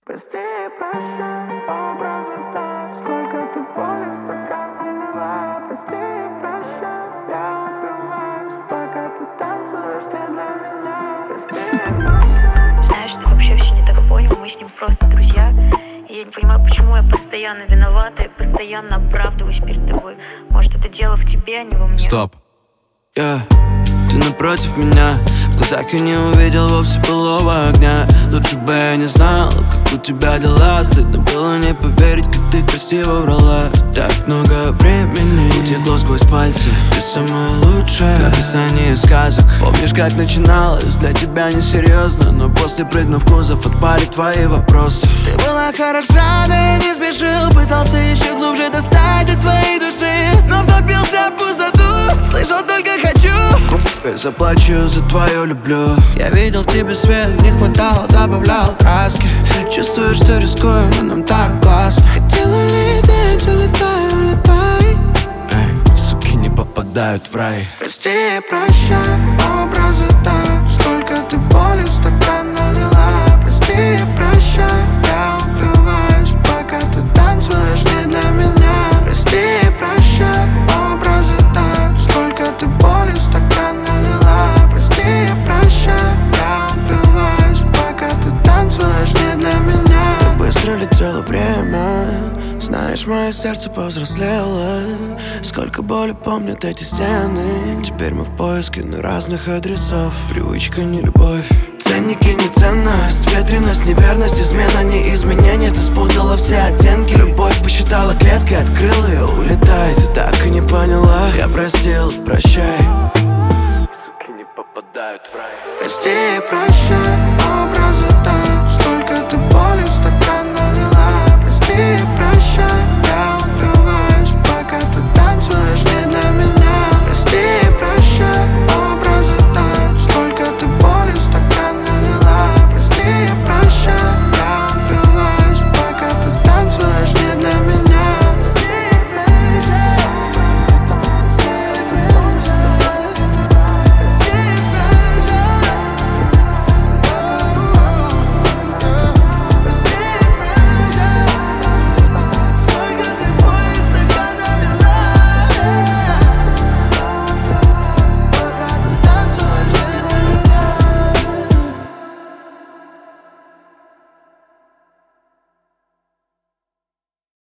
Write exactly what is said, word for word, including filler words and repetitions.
Прости и прощай, образы так, сколько ты боли в стакан налила. Прости и прощай, я упиваюсь, пока ты танцуешь не для меня. Прости и прощай. Знаешь, ты вообще все не так понял, мы с ним просто друзья. И я не понимаю, почему я постоянно виновата и постоянно оправдываюсь перед тобой. Может, это дело в тебе, а не во мне. Стоп. Yeah. Ты напротив меня, в глазах я не увидел вовсе былого огня. Лучше бы я не знал, как у тебя дела. Стыдно было не поверить, как ты красиво врала. Так много времени утекло сквозь пальцы. Ты самая лучшая в описании сказок. Помнишь, как начиналось? Для тебя несерьезно, но после, прыгнув в кузов, отпали твои вопросы. Ты была хороша, да я не спешил. Пытался еще глубже достать до твоей души, но втопился в пустоту. Слышал только хочу. Я заплачу за твою люблю. Я видел в тебе свет, не хватало, добавлял краски. Чувствую, что рискую, но нам так классно. Хотела лететь, улетай, улетай. Эй, суки не попадают в рай. Прости и прощай, образы так, сколько ты боли в стакан налила. Прости и прощай, я упиваюсь, пока ты танцуешь не для меня. Прости и прощай, образы так, сколько ты боли в стакан налила. Прости и прощай, я упиваюсь, пока ты танцуешь не для меня. Так быстро летело время, знаешь, мое сердце повзрослело. Сколько боли помнят эти стены. Теперь мы в поиске на разных адресов. Привычка, не любовь. Ценники, не ценность, ветреность, неверность, измена, не изменение. Ты спутала все оттенки. Любовь посчитала клеткой, открыл ее, улетай. Ты так и не поняла. Я простил, прощай. Суки не попадают в рай. Прости и прощай, образ